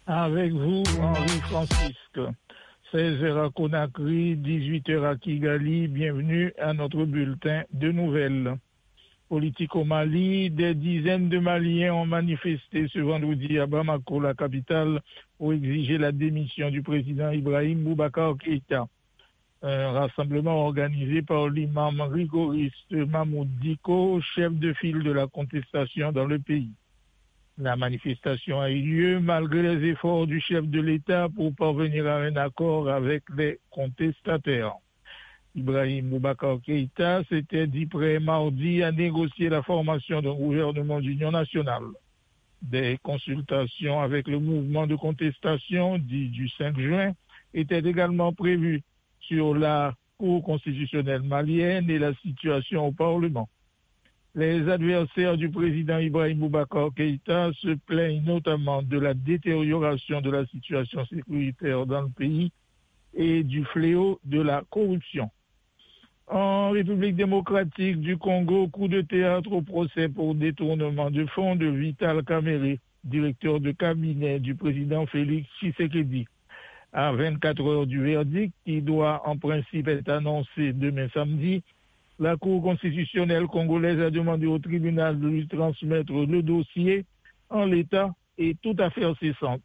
Avec vous, Henri Francisque. 16h à Conakry, 18h à Kigali. Bienvenue à notre bulletin de nouvelles. Politique au Mali, des dizaines de Maliens ont manifesté ce vendredi à Bamako, la capitale, pour exiger la démission du président Ibrahim Boubacar Keïta. Un rassemblement organisé par l'imam rigoriste Mahmoud Diko, chef de file de la contestation dans le pays. La manifestation a eu lieu malgré les efforts du chef de l'État pour parvenir à un accord avec les contestataires. Ibrahim Boubacar Keïta s'était dit prêt mardi à négocier la formation d'un gouvernement d'union nationale. Des consultations avec le mouvement de contestation dit du 5 juin étaient également prévues sur la Cour constitutionnelle malienne et la situation au Parlement. Les adversaires du président Ibrahim Boubacar Keïta se plaignent notamment de la détérioration de la situation sécuritaire dans le pays et du fléau de la corruption. En République démocratique du Congo, coup de théâtre au procès pour détournement de fonds de Vital Kamerhe, directeur de cabinet du président Félix Tshisekedi. À 24 heures du verdict, qui doit en principe être annoncé demain samedi, la Cour constitutionnelle congolaise a demandé au tribunal de lui transmettre le dossier en l'état et toute affaire cessante.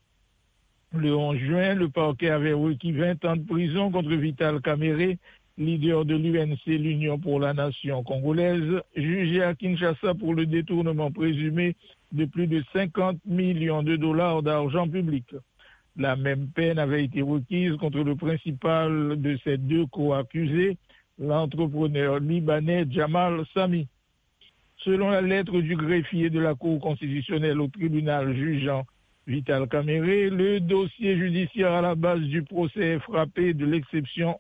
Le 11 juin, le parquet avait requis 20 ans de prison contre Vital Kamerhe, leader de l'UNC, l'Union pour la Nation congolaise, jugé à Kinshasa pour le détournement présumé de plus de 50 millions de dollars d'argent public. La même peine avait été requise contre le principal de ces deux co-accusés, l'entrepreneur libanais Jamal Sami. Selon la lettre du greffier de la Cour constitutionnelle au tribunal jugeant Vital Kamerhe, le dossier judiciaire à la base du procès est frappé de l'exception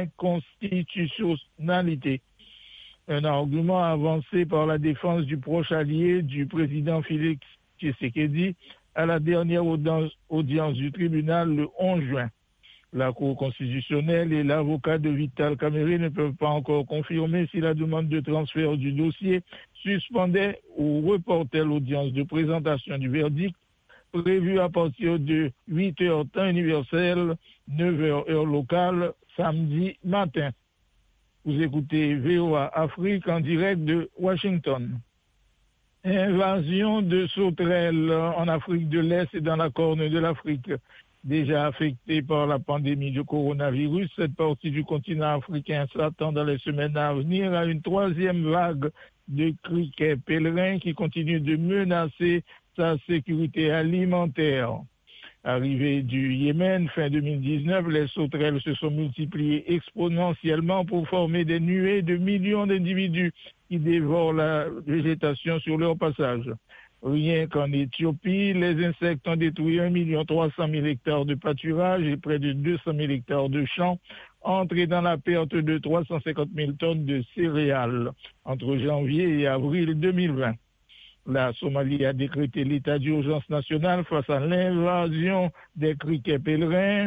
d'inconstitutionnalité. Un argument avancé par la défense du proche allié du président Félix Tshisekedi à la dernière audience du tribunal le 11 juin. La Cour constitutionnelle et l'avocat de Vital Kamerhe ne peuvent pas encore confirmer si la demande de transfert du dossier suspendait ou reportait l'audience de présentation du verdict prévue à partir de 8h temps universel, 9h heure locale, samedi matin. Vous écoutez VOA Afrique en direct de Washington. Invasion de sauterelles en Afrique de l'Est et dans la Corne de l'Afrique. Déjà affectée par la pandémie de coronavirus, cette partie du continent africain s'attend dans les semaines à venir à une troisième vague de criquets pèlerins qui continue de menacer sa sécurité alimentaire. Arrivée du Yémen fin 2019, les sauterelles se sont multipliées exponentiellement pour former des nuées de millions d'individus qui dévorent la végétation sur leur passage. Rien qu'en Éthiopie, les insectes ont détruit 1 300 000 hectares de pâturage et près de 200 000 hectares de champs, entrés dans la perte de 350 000 tonnes de céréales entre janvier et avril 2020. La Somalie a décrété l'état d'urgence nationale face à l'invasion des criquets pèlerins.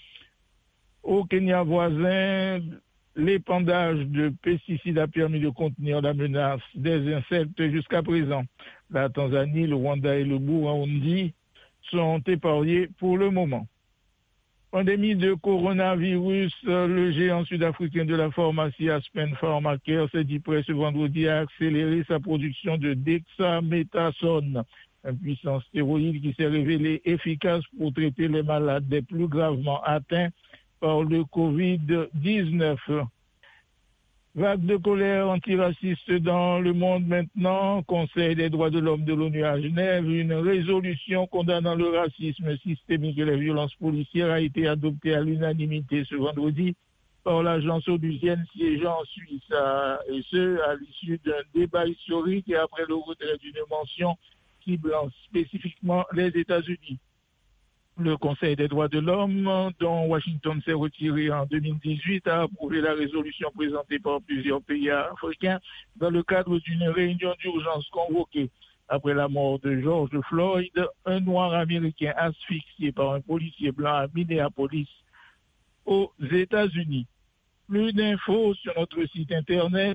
Au Kenya voisin, l'épandage de pesticides a permis de contenir la menace des insectes jusqu'à présent. La Tanzanie, le Rwanda et le Burundi sont épargnés pour le moment. Pandémie de coronavirus, le géant sud-africain de la pharmacie Aspen Pharmacare s'est dit prêt ce vendredi à accélérer sa production de dexaméthasone, un puissant stéroïde qui s'est révélé efficace pour traiter les malades les plus gravement atteints par le Covid-19. Vague de colère antiraciste dans le monde maintenant. Conseil des droits de l'homme de l'ONU à Genève, une résolution condamnant le racisme systémique et les violences policières a été adoptée à l'unanimité ce vendredi par l'agence onusienne siégeant en Suisse, et ce, à l'issue d'un débat historique et après le retrait d'une mention ciblant spécifiquement les États-Unis. Le Conseil des droits de l'homme, dont Washington s'est retiré en 2018, a approuvé la résolution présentée par plusieurs pays africains dans le cadre d'une réunion d'urgence convoquée après la mort de George Floyd, un noir américain asphyxié par un policier blanc à Minneapolis, aux États-Unis. Plus d'infos sur notre site internet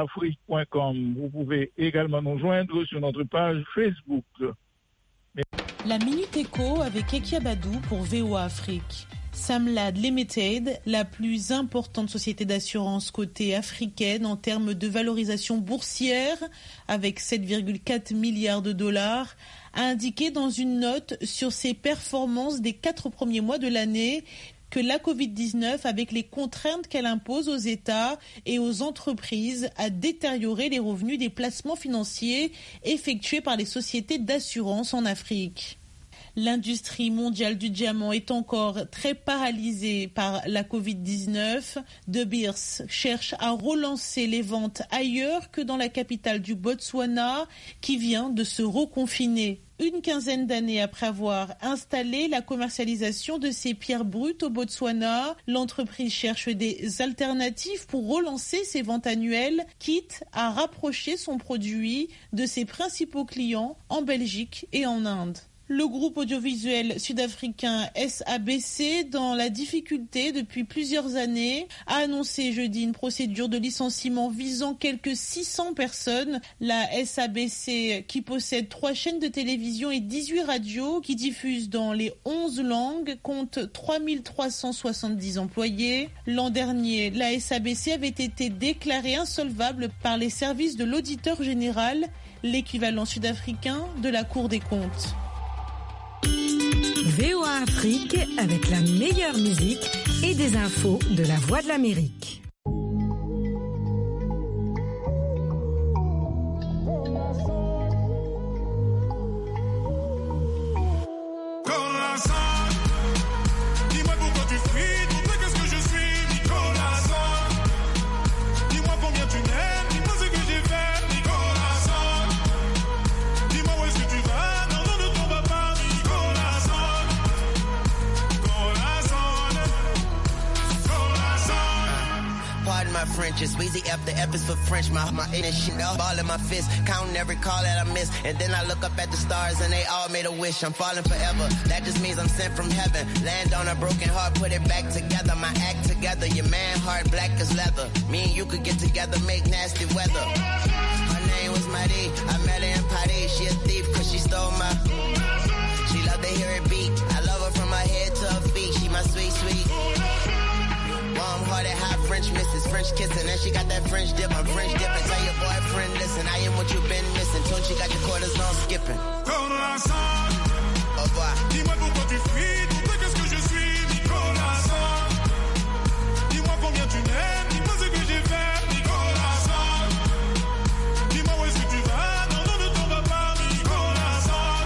voaafrique.com. Vous pouvez également nous joindre sur notre page Facebook. Merci. La Minute Éco avec Ekia Badou pour VOA Afrique. Samlad Limited, la plus importante société d'assurance cotée africaine en termes de valorisation boursière, avec 7,4 milliards de dollars, a indiqué dans une note sur ses performances des 4 premiers mois de l'année que la Covid-19, avec les contraintes qu'elle impose aux États et aux entreprises, a détérioré les revenus des placements financiers effectués par les sociétés d'assurance en Afrique. L'industrie mondiale du diamant est encore très paralysée par la Covid-19. De Beers cherche à relancer les ventes ailleurs que dans la capitale du Botswana, qui vient de se reconfiner. Une quinzaine d'années après avoir installé la commercialisation de ces pierres brutes au Botswana, l'entreprise cherche des alternatives pour relancer ses ventes annuelles, quitte à rapprocher son produit de ses principaux clients en Belgique et en Inde. Le groupe audiovisuel sud-africain SABC, dans la difficulté depuis plusieurs années, a annoncé jeudi une procédure de licenciement visant quelques 600 personnes. La SABC, qui possède 3 chaînes de télévision et 18 radios qui diffusent dans les 11 langues, compte 3370 employés. L'an dernier, la SABC avait été déclarée insolvable par les services de l'auditeur général, l'équivalent sud-africain de la Cour des comptes. VOA Afrique avec la meilleure musique et des infos de la Voix de l'Amérique. French, it's Weezy F, the F is for French. My inner shit up, ball in my fist, counting every call that I miss. And then I look up at the stars and they all made a wish. I'm falling forever, that just means I'm sent from heaven. Land on a broken heart, put it back together. My act together, your man heart black as leather. Me and you could get together, make nasty weather. Her name was Marie, I met her in Paris. She a thief cause she stole my. She love to hear it beat. I love her from her head to her feet. She my sweet, sweet. Warm-hearted, hot French misses, French kissing, and she got that French dip. I'm French dipping. Tell your boyfriend, listen, I am what you've been missing. Tune, she got your quarters non skipping. Nicolas, au revoir. Dis-moi pourquoi tu fuis, tout qu'est-ce que je suis, Nicolas. Dis-moi combien tu m'aimes, dis-moi ce que j'ai fait, Nicolas. Dis-moi où est-ce que tu vas, non, non, ne t'en vas pas, Nicolas.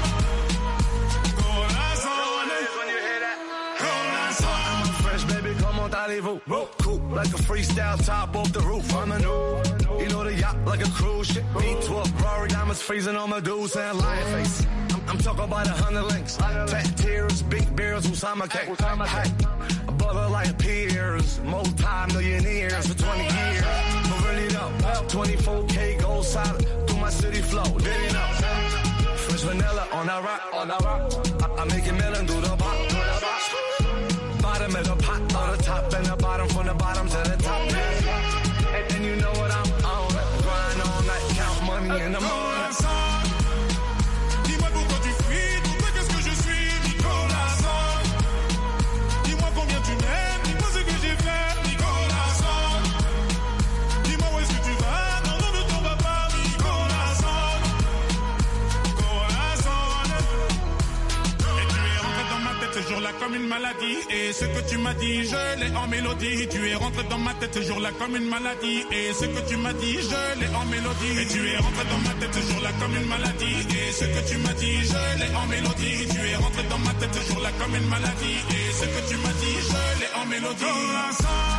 I'm fresh, baby, comment allez-vous? Cool, like a freestyle top off the roof. I'm a new, you know the yacht like a cruise ship. V12 Rory diamonds freezing on my dudes and lion face. I'm talking about 100 links, fat tears, big beers, Usama cake. Hey, a brother like peers, multi-millionaires for 20 years. But really though, 24K gold solid through my city flow. Did you know? Fresh vanilla on that rock. I make it melon do the bottom. Bottom of the pot, or the top and the bottom, from the bottom to the top. And you know what I'm on. Grind all night, count money in the morning. Dis-moi pourquoi tu fuis, tout qu'est-ce que je suis, Nicolas. Dis-moi combien tu m'aimes, dis-moi ce que j'ai fait, Nicolas. Dis-moi où est-ce que tu vas, non, non, ne t'en vas pas, Nicolas. Et tu es rentré dans ma tête ce jour-là comme une maladie. Et ce que tu m'as dit, je l'ai en mélodie. Tu es rentré dans ma tête ce jour-là comme une maladie. Et ce que tu m'as dit, je l'ai en mélodie. Et tu es rentré dans ma tête ce jour-là comme une maladie. Et ce que tu m'as dit, je l'ai en mélodie. Tu es rentré dans ma tête ce jour-là comme une maladie. Et ce que tu m'as dit, je l'ai en mélodie.